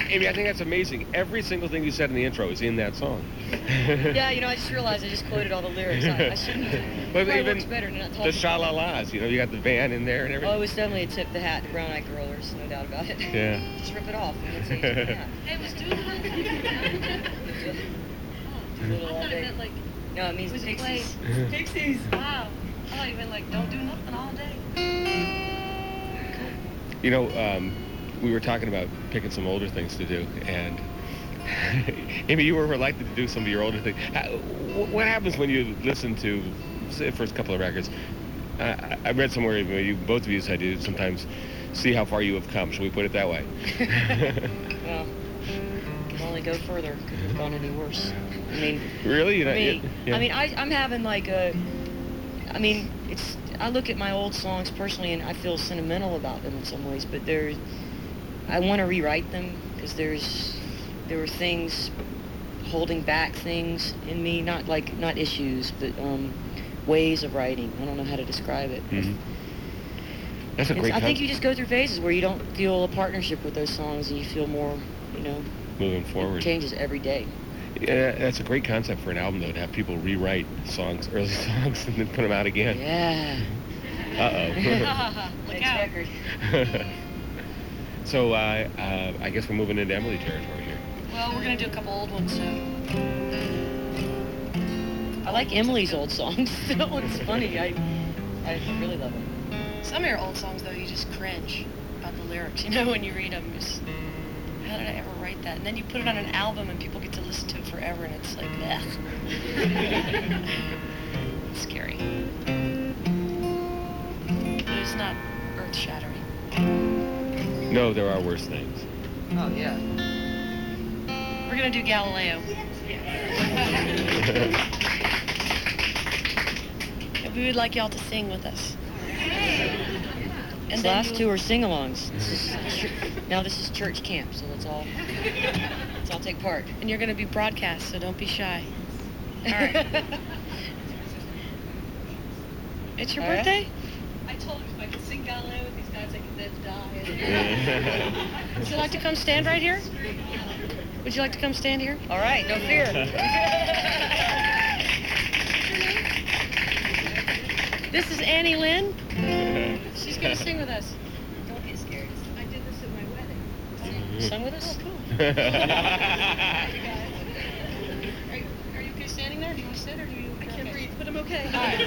Amy, I think that's amazing. Every single thing you said in the intro is in that song. Yeah, I just realized I just quoted all the lyrics. I shouldn't. But Probably even works better to not talk the about sha-la-las, you got the van in there and it. everything. Oh, it was definitely a tip the hat to Brown Eyed Girl. There's no doubt about it. Yeah. Just rip it off and then say tip the hat. Hey, was doing that. I thought it meant like. No, it means Pixies. Pixies. Wow. I thought you meant like don't do nothing all day. We were talking about picking some older things to do, and Amy, you were reluctant to do some of your older things. What happens when you listen to, say, the first couple of records? I read somewhere both of you said you sometimes see how far you have come. Shall we put it that way? Well, can only go further. Couldn't have gone any worse. I mean, really? I'm having like a. I mean, I look at my old songs personally, and I feel sentimental about them in some ways. But I want to rewrite them because there were things holding back things in me, not issues, but ways of writing. I don't know how to describe it. Mm-hmm. That's a great. I think you just go through phases where you don't feel a partnership with those songs, and you feel more, moving forward. It changes every day. Yeah, that's a great concept for an album, though, to have people rewrite early songs, and then put them out again. Yeah. Uh-oh. Look Next out. record. So I guess we're moving into Emily territory here. Well, we're gonna do a couple old ones, so. I like Emily's old songs. That one's funny. I really love it. Some of your old songs, though, you just cringe about the lyrics. When you read them, how did I ever write that? And then you put it on an album, and people get to listen to it forever, and it's like, ugh. It's scary. But it's not earth-shattering. No, there are worse things. Oh, yeah. We're gonna do Galileo. And we would like y'all to sing with us. And the last two are sing-alongs. Now this is church camp, so let's all take part. And you're gonna be broadcast, so don't be shy. All right. It's your birthday? I told him if I could sing Galileo with these guys, I could then die. Would you like to come stand right here? Would you like to come stand here? All right, no fear. This is Annie Lynn. She's going to sing with us. Don't get scared. I did this at my wedding. Sing with us? Oh, cool. Are you okay standing there? Do you want to sit or do you? I can't breathe, but I'm okay. All right.